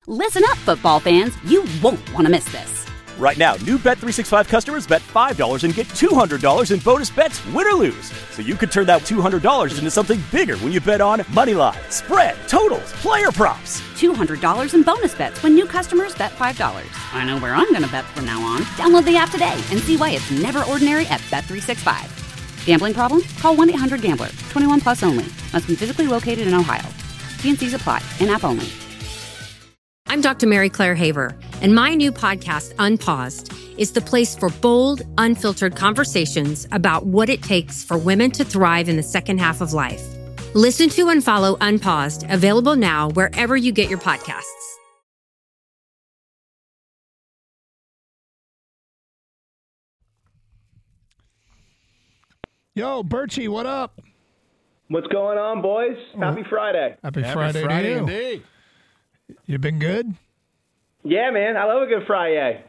Listen up, football fans. You won't want to miss this. Right now, new Bet365 customers bet $5 and get $200 in bonus bets, win or lose. So you could turn that $200 into something bigger when you bet on money line, spread, totals, player props. $200 in bonus bets when new customers bet $5. I know where I'm going to bet from now on. Download the app today and see why it's never ordinary at Bet365. Gambling problem? Call 1-800-GAMBLER. 21 plus only. Must be physically located in Ohio. T&Cs apply. In-app only. I'm Dr. Mary Claire Haver, and my new podcast, Unpaused, is the place for bold, unfiltered conversations about what it takes for women to thrive in the second half of life. Listen to and follow Unpaused, available now wherever you get your podcasts. Yo, Birchie, what up? What's going on, boys? Happy Friday. Happy Friday to you. Indeed. You been good? Yeah, man. I love a good Friday.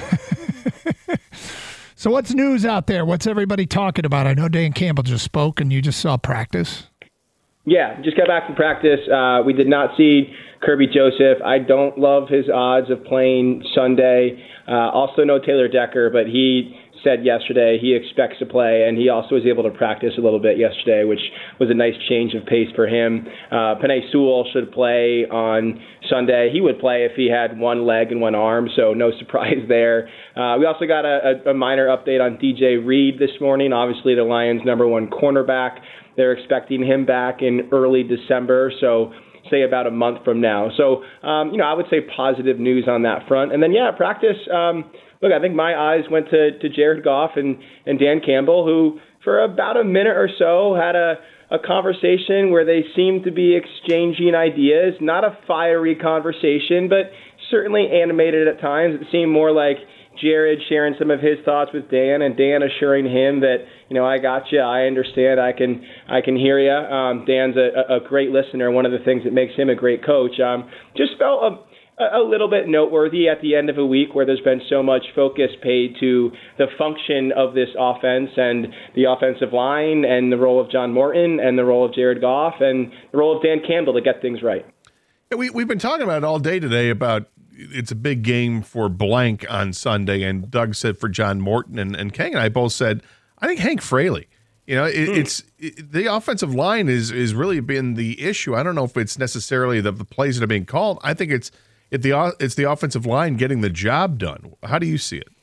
So what's news out there? What's everybody talking about? I know Dan Campbell just spoke and you just saw practice. Yeah, just got back from practice. We did not see Kirby Joseph. I don't love his odds of playing Sunday. Also no Taylor Decker, but he said yesterday he expects to play, and he also was able to practice a little bit yesterday, which was a nice change of pace for him. Penei Sewell should play on Sunday. He would play if he had one leg and one arm, so no surprise there. We also got a minor update on DJ Reed this morning, obviously the Lions' number one cornerback. They're expecting him back in early December, so say about a month from now. So, I would say positive news on that front. And then, practice. Look, I think my eyes went to Jared Goff and Dan Campbell, who for about a minute or so had a conversation where they seemed to be exchanging ideas. Not a fiery conversation, but certainly animated at times. It seemed more like Jared sharing some of his thoughts with Dan, and Dan assuring him that, I got you, I understand, I can hear you. Dan's a great listener. One of the things that makes him a great coach. Just felt a little bit noteworthy at the end of a week where there's been so much focus paid to the function of this offense and the offensive line and the role of John Morton and the role of Jared Goff and the role of Dan Campbell to get things right. Yeah, we've been talking about it all day today about it's a big game for blank on Sunday, and Doug said for John Morton, and Kang and I both said, I think Hank Fraley. It's the offensive line is really been the issue. I don't know if it's necessarily the plays that are being called. I think it's the offensive line getting the job done. How do you see it?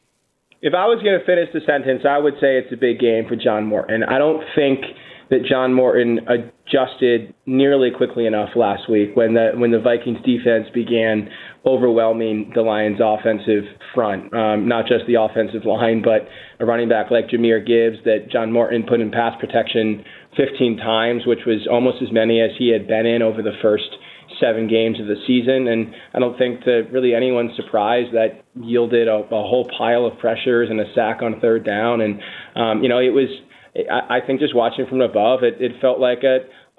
If I was going to finish the sentence, I would say it's a big game for John Morton. I don't think that John Morton adjusted nearly quickly enough last week when the Vikings defense began overwhelming the Lions' offensive front. Not just the offensive line, but a running back like Jahmyr Gibbs that John Morton put in pass protection 15 times, which was almost as many as he had been in over the first 7 games of the season. And I don't think to really anyone's surprise that yielded a whole pile of pressures and a sack on third down. And, it was, I think just watching from above, it felt like a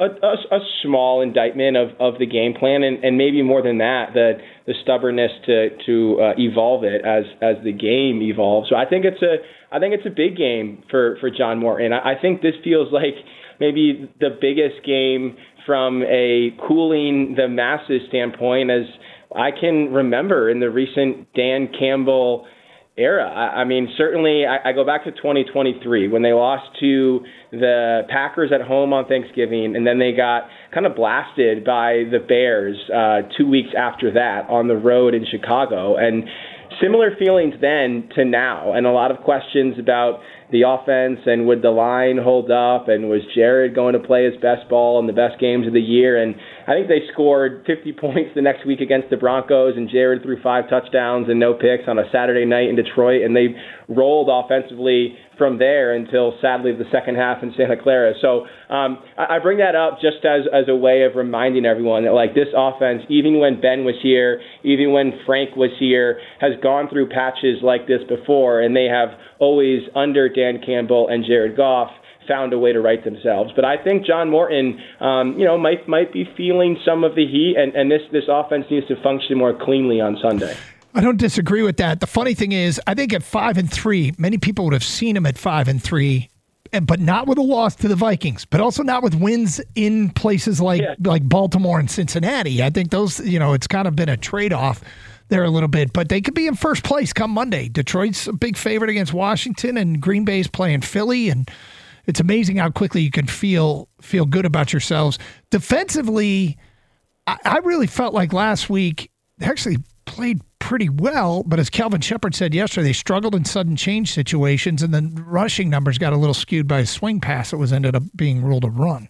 small indictment of the game plan, and maybe more than that, the stubbornness to evolve it as the game evolves. So I think it's a big game for John Morton. I think this feels like maybe the biggest game from a cooling the masses standpoint as I can remember in the recent Dan Campbell era. I mean, certainly I go back to 2023 when they lost to the Packers at home on Thanksgiving, and then they got kind of blasted by the Bears 2 weeks after that on the road in Chicago. And similar feelings then to now, and a lot of questions about the offense and would the line hold up, and was Jared going to play his best ball in the best games of the year? And I think they scored 50 points the next week against the Broncos, and Jared threw 5 touchdowns and no picks on a Saturday night in Detroit, and they rolled offensively from there until, sadly, the second half in Santa Clara. So I bring that up just as a way of reminding everyone that, like, this offense, even when Ben was here, even when Frank was here, has gone through patches like this before, and they have always, under Dan Campbell and Jared Goff, found a way to right themselves. But I think John Morton, might be feeling some of the heat, and this offense needs to function more cleanly on Sunday. I don't disagree with that. The funny thing is, I think at 5-3, many people would have seen him at 5-3 but not with a loss to the Vikings, but also not with wins in places like Baltimore and Cincinnati. I think those, it's kind of been a trade-off there a little bit, but they could be in first place come Monday. Detroit's a big favorite against Washington, and Green Bay's playing Philly, and it's amazing how quickly you can feel good about yourselves. Defensively, I really felt like last week they actually played pretty well, but as Kelvin Shepard said yesterday, they struggled in sudden change situations, and the rushing numbers got a little skewed by a swing pass that was ended up being ruled a run.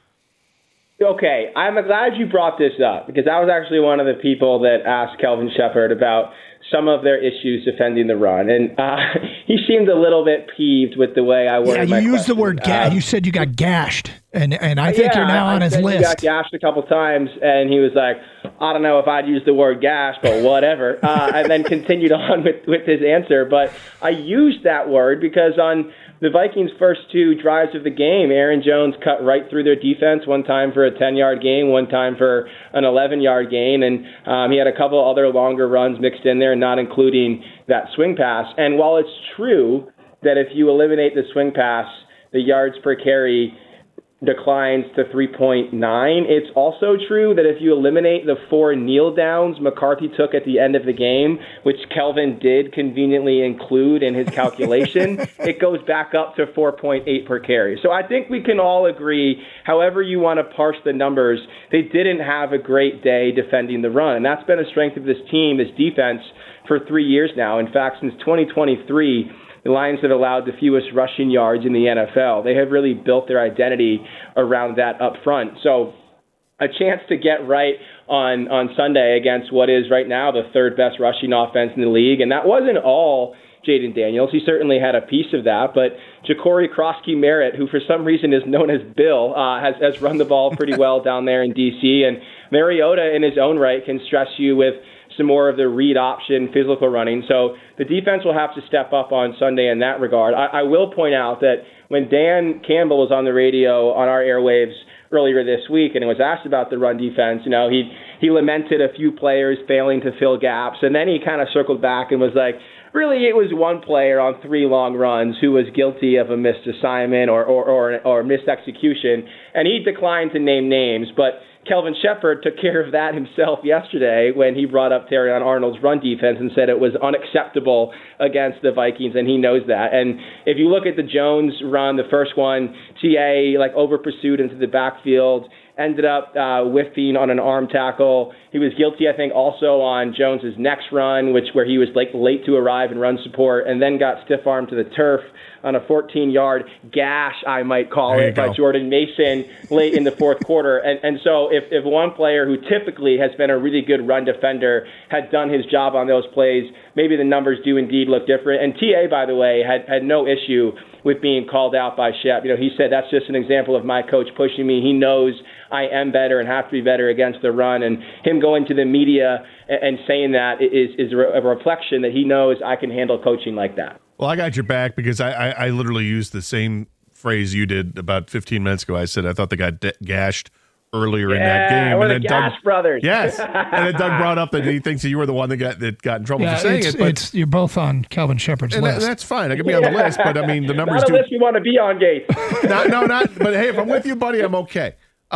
Okay, I'm glad you brought this up, because I was actually one of the people that asked Kelvin Shepard about some of their issues defending the run, and he seemed a little bit peeved with the way I worded my question. You used the word you said you got gashed, and I think you're now on his list. He got gashed a couple times, and he was like, I don't know if I'd use the word gash, but whatever, and then continued on with his answer. But I used that word because on the Vikings' first two drives of the game, Aaron Jones cut right through their defense, one time for a 10-yard gain, one time for an 11-yard gain, and he had a couple other longer runs mixed in there, not including that swing pass. And while it's true that if you eliminate the swing pass, the yards per carry declines to 3.9, it's also true that if you eliminate the 4 kneel downs McCarthy took at the end of the game, which Kelvin did conveniently include in his calculation, it goes back up to 4.8 per carry. So I think we can all agree, however you want to parse the numbers, they didn't have a great day defending the run. And that's been a strength of this team, this defense, for 3 years now. In fact, since 2023, the Lions have allowed the fewest rushing yards in the NFL. They have really built their identity around that up front. So a chance to get right on Sunday against what is right now the third best rushing offense in the league. And that wasn't all Jayden Daniels. He certainly had a piece of that. But Ja'Cory Krosky-Merritt, who for some reason is known as Bill, has run the ball pretty well down there in D.C. And Mariota in his own right can stress you with some more of the read option physical running. So the defense will have to step up on Sunday in that regard. I will point out that when Dan Campbell was on the radio on our airwaves earlier this week and was asked about the run defense, he lamented a few players failing to fill gaps, and then he kind of circled back and was like, really, it was one player on 3 long runs who was guilty of a missed assignment or missed execution, and he declined to name names, but Kelvin Shepard took care of that himself yesterday when he brought up Terrion Arnold's run defense and said it was unacceptable against the Vikings, and he knows that. And if you look at the Jones run, the first one, TA over pursued into the backfield, ended up whiffing on an arm tackle. He was guilty, I think, also on Jones's next run, where he was late to arrive in run support, and then got stiff-armed to the turf on a 14-yard gash, I might call it, by Jordan Mason late in the fourth quarter. And so if one player who typically has been a really good run defender had done his job on those plays, maybe the numbers do indeed look different. And TA, by the way, had no issue with being called out by Shep. He said, that's just an example of my coach pushing me. He knows I am better and have to be better against the run. And him going to the media and saying that is a reflection that he knows I can handle coaching like that. Well, I got your back because I literally used the same phrase you did about 15 minutes ago. I said I thought they got gashed earlier in that game. We're the Gash brothers. Yes. And then Doug brought up that he thinks that you were the one that got in trouble for saying it. But you're both on Kelvin Shepard's list. That's fine. I can be on the list, but I mean, the numbers not a list you want to be on, Gates. not. But hey, if I'm with you, buddy, I'm okay.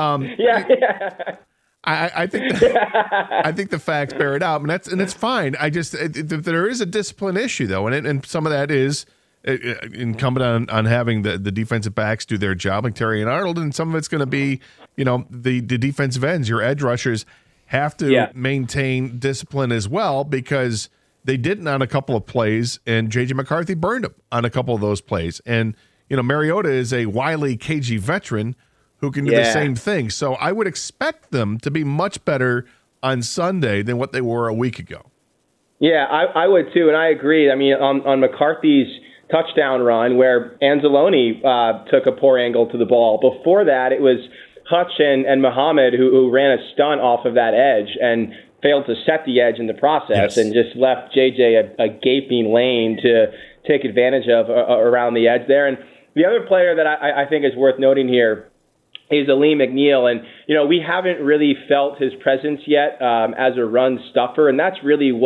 I think the facts bear it out, and it's fine. There is a discipline issue though, and some of that is incumbent on having the defensive backs do their job, like Terrion Arnold, and some of it's going to be the defensive ends, your edge rushers have to maintain discipline as well, because they didn't on a couple of plays, and J.J. McCarthy burned them on a couple of those plays, and Mariota is a wily, cagey veteran who can do the same thing. So I would expect them to be much better on Sunday than what they were a week ago. Yeah, I would too, and I agree. I mean, on McCarthy's touchdown run where Anzalone took a poor angle to the ball, before that it was Hutch and Muhammad who ran a stunt off of that edge and failed to set the edge in the process and just left JJ a gaping lane to take advantage of around the edge there. And the other player that I think is worth noting here is Alim McNeill. And, we haven't really felt his presence yet as a run stuffer. And that's really what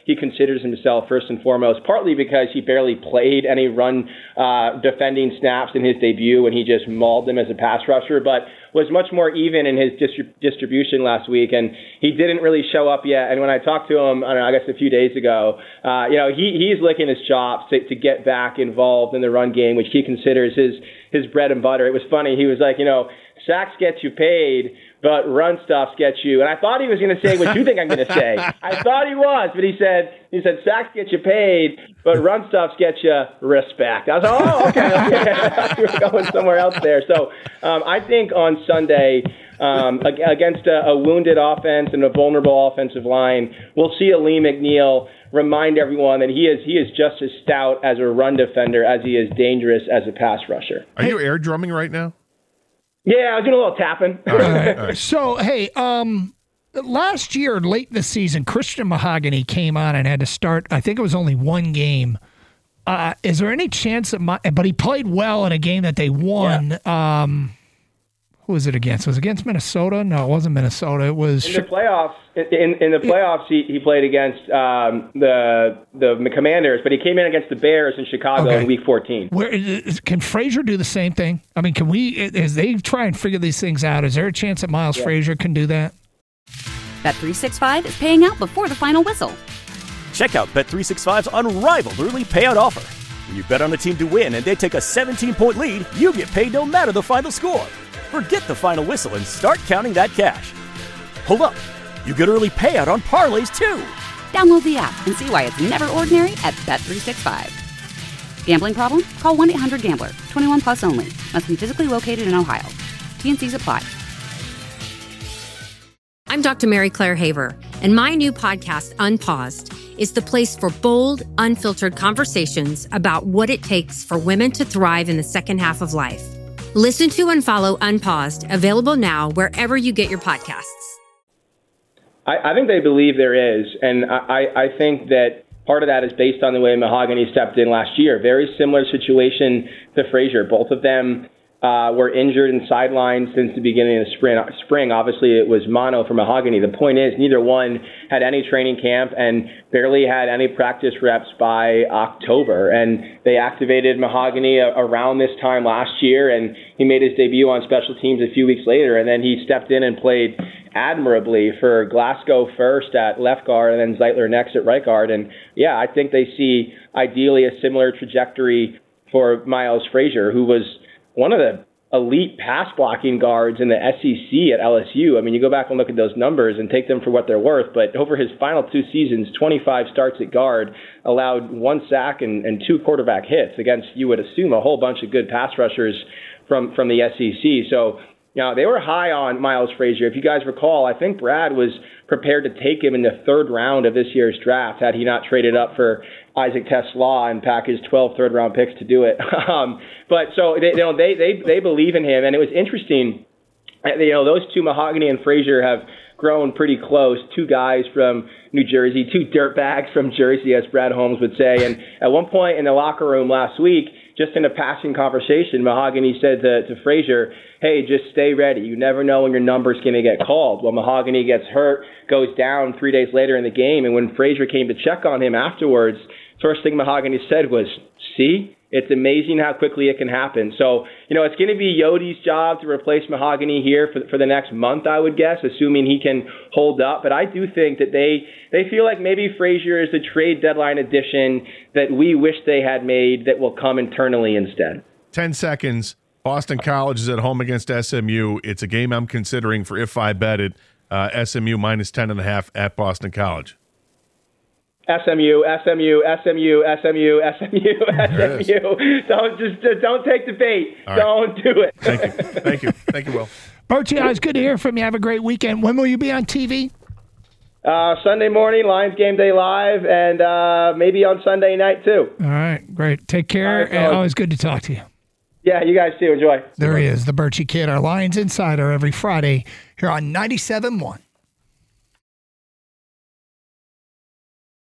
he considers himself first and foremost, partly because he barely played any run defending snaps in his debut and he just mauled them as a pass rusher, but was much more even in his distribution last week, and he didn't really show up yet. And when I talked to him, I guess a few days ago, he's licking his chops to get back involved in the run game, which he considers his bread and butter. It was funny. He was like, sacks get you paid, but run stuffs get you. And I thought he was going to say what you think I'm going to say. I thought he was, but he said sacks get you paid, but run stuffs get you respect. I was like, oh, okay. You were going somewhere else there. So I think on Sunday, against a wounded offense and a vulnerable offensive line, we'll see Aleem McNeill remind everyone that he is just as stout as a run defender as he is dangerous as a pass rusher. Are you air drumming right now? Yeah, I was doing a little tapping. All right. So, hey, last year, late in the season, Christian Mahogany came on and had to start, I think it was only one game. Is there any chance that but he played well in a game that they won. Yeah. Who was it against? Was it against Minnesota? No, it wasn't Minnesota. It was... In the playoffs, in the playoffs, he played against the Commanders, but he came in against the Bears in Chicago in Week 14. Can Frazier do the same thing? I mean, can we, as they try and figure these things out, is there a chance that Miles Frazier can do that? Bet365 is paying out before the final whistle. Check out Bet365's unrivaled early payout offer. When you bet on a team to win and they take a 17-point lead, you get paid no matter the final score. Forget the final whistle and start counting that cash. Hold up. You get early payout on parlays, too. Download the app and see why it's never ordinary at Bet365. Gambling problem? Call 1-800-GAMBLER. 21 plus only. Must be physically located in Ohio. T&Cs apply. I'm Dr. Mary Claire Haver, and my new podcast, Unpaused, is the place for bold, unfiltered conversations about what it takes for women to thrive in the second half of life. Listen to and follow Unpaused, available now wherever you get your podcasts. I think they believe there is, and I think that part of that is based on the way Mahogany stepped in last year. Very similar situation to Frazier. Both of them were injured and sidelined since the beginning of the spring. Obviously, it was mono for Mahogany. The point is, neither one had any training camp and barely had any practice reps by October. And they activated Mahogany around this time last year, and he made his debut on special teams a few weeks later. And then he stepped in and played admirably for Glasgow first at left guard and then Zeitler next at right guard. And yeah, I think they see ideally a similar trajectory for Miles Frazier, who was one of the elite pass blocking guards in the SEC at LSU. I mean, you go back and look at those numbers and take them for what they're worth, but over his final two seasons, 25 starts at guard, allowed 1 sack and 2 quarterback hits against, you would assume, a whole bunch of good pass rushers from the SEC. So, they were high on Miles Frazier. If you guys recall, I think Brad was prepared to take him in the 3rd round of this year's draft had he not traded up for Isaac TeSlaa and packaged 12 third-round picks to do it. But so they believe in him, and it was interesting. Those two, Mahogany and Frazier, have grown pretty close. 2 guys from New Jersey, 2 dirtbags from Jersey, as Brad Holmes would say. And at one point in the locker room last week, just in a passing conversation, Mahogany said to Frazier, hey, just stay ready. You never know when your number's going to get called. Well, Mahogany gets hurt, goes down 3 days later in the game, and when Frazier came to check on him afterwards, first thing Mahogany said was, see, it's amazing how quickly it can happen. So, it's going to be Yode's job to replace Mahogany here for the next month, I would guess, assuming he can hold up. But I do think that they feel like maybe Frazier is the trade deadline addition that we wish they had made that will come internally instead. 10 seconds. Boston College is at home against SMU. It's a game I'm considering for if I bet it. SMU minus 10.5 at Boston College. SMU. Don't take the bait. Right. Don't do it. Thank you, Will. Birchie, it's good to hear from you. Have a great weekend. When will you be on TV? Sunday morning, Lions Game Day Live, and maybe on Sunday night too. All right, great. Take care. Right, and always good to talk to you. Yeah, you guys too. Enjoy. There he is, the Birchie Kid, our Lions Insider, every Friday here on 97.1.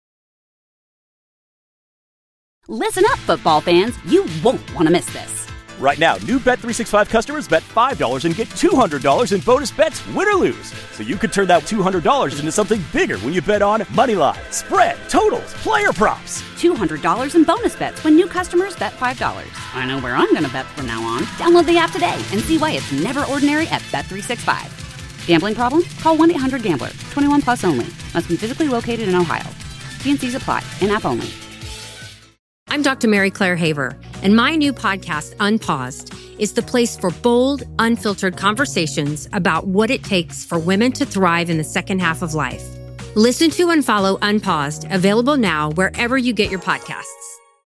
Listen up, football fans. You won't want to miss this. Right now, new Bet365 customers bet $5 and get $200 in bonus bets, win or lose. So you could turn that $200 into something bigger when you bet on Moneyline, spread, totals, player props. $200 in bonus bets when new customers bet $5. I know where I'm going to bet from now on. Download the app today and see why it's never ordinary at Bet365. Gambling problem? Call 1-800-GAMBLER. 21 plus only. Must be physically located in Ohio. T&Cs apply. In-app only. I'm Dr. Mary Claire Haver, and my new podcast, Unpaused, is the place for bold, unfiltered conversations about what it takes for women to thrive in the second half of life. Listen to and follow Unpaused, available now wherever you get your podcasts.